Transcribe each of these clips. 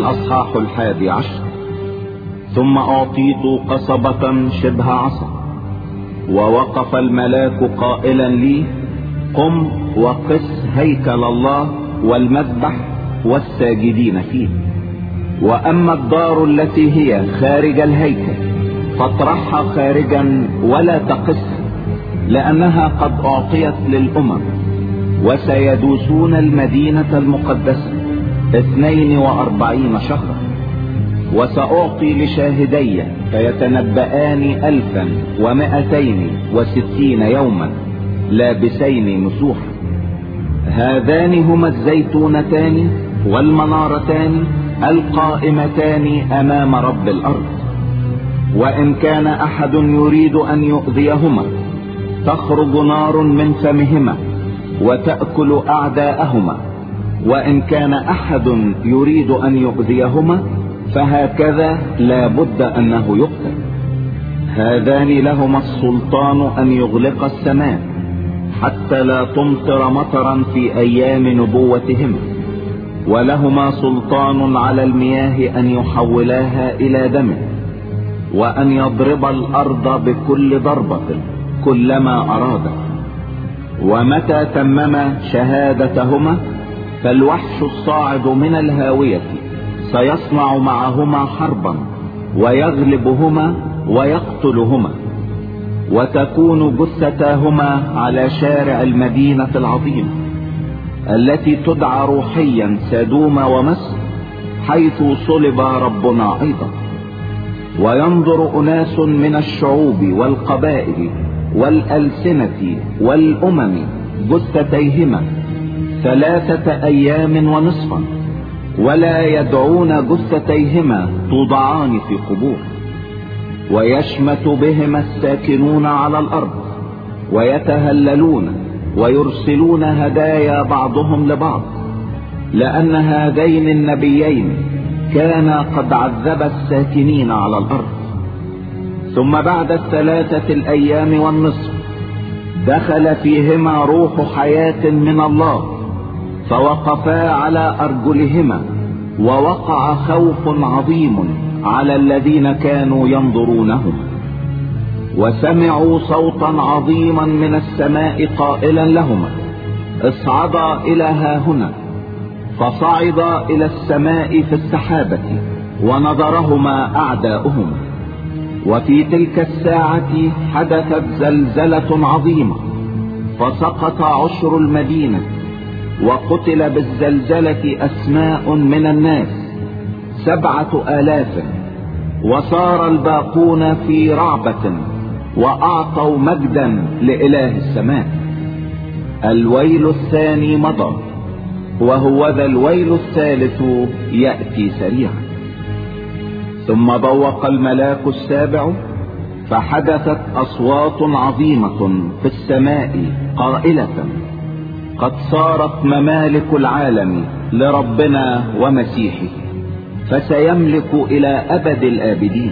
الأصحاح 11. ثم أعطيت قصبة شبه عصا، ووقف الملاك قائلا لي: قم وقس هيكل الله والمذبح والساجدين فيه، وأما الدار التي هي خارج الهيكل فاطرحها خارجا ولا تقسها، لأنها قد أعطيت للأمم، وسيدوسون المدينة المقدسة 42 شهرا. وسأعطي لشاهدي فيتنبآن 1260 يوما لابسين مسوحا. هذان هما الزيتونتان والمنارتان القائمتان أمام رب الأرض. وإن كان أحد يريد أن يؤذيهما تخرج نار من فمهما وتأكل أعداءهما، وإن كان أحد يريد أن يؤذيهما فهكذا لا بد أنه يقتل. هذان لهما السلطان أن يغلق السماء حتى لا تمطر مطرا في أيام نبوتهما، ولهما سلطان على المياه أن يحولاها إلى دم، وأن يضرب الأرض بكل ضربة كلما أراد. ومتى تمم شهادتهما فالوحش الصاعد من الهاوية سيصنع معهما حربا ويغلبهما ويقتلهما، وتكون جثتاهما على شارع المدينة العظيمة التي تدعى روحيا سدوم ومصر، حيث صلب ربنا أيضا. وينظر أناس من الشعوب والقبائل والألسنة والأمم جثتيهما 3 أيام ونصفا، ولا يدعون جثتيهما توضعان في قبور. ويشمت بهما الساكنون على الأرض ويتهللون ويرسلون هدايا بعضهم لبعض، لأن هذين النبيين كانا قد عذبا الساكنين على الأرض. ثم بعد 3 الأيام والنصف دخل فيهما روح حياة من الله، فوقفا على أرجلهما، ووقع خوف عظيم على الذين كانوا ينظرونهم. وسمعوا صوتا عظيما من السماء قائلا لهما: اصعدا إلى هاهنا. فصعدا إلى السماء في السحابة، ونظرهما أعداؤهما. وفي تلك الساعة حدثت زلزلة عظيمة، فسقط عشر المدينة، وقتل بالزلزلة أسماء من الناس 7,000، وصار الباقون في رعبة وأعطوا مجدا لإله السماء. الويل الثاني مضى، وهو ذا الويل الثالث يأتي سريعا. ثم بوق الملاك السابع، فحدثت أصوات عظيمة في السماء قائلة: قد صارت ممالك العالم لربنا ومسيحه، فسيملك إلى أبد الآبدين.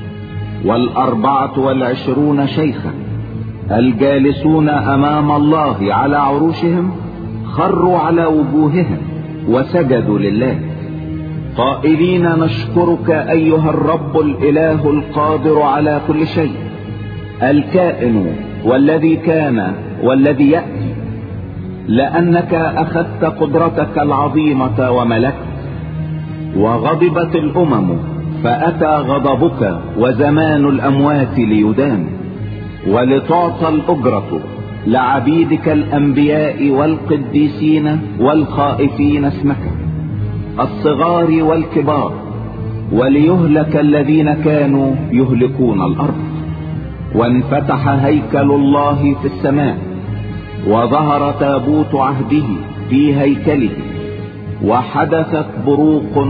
24 شيخا الجالسون أمام الله على عروشهم خروا على وجوههم وسجدوا لله قائلين: نشكرك أيها الرب الإله القادر على كل شيء، الكائن والذي كان والذي يأتي، لأنك أخذت قدرتك العظيمة وملكت. وغضبت الأمم فأتى غضبك وزمان الأموات ليدان، ولتعطى الأجرة لعبيدك الأنبياء والقديسين والخائفين اسمك الصغار والكبار، وليهلك الذين كانوا يهلكون الأرض. وانفتح هيكل الله في السماء، وظهر تابوت عهده في هيكله، وحدثت بروق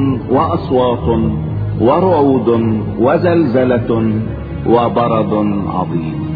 وأصوات ورعود وزلزلة وبرد عظيم.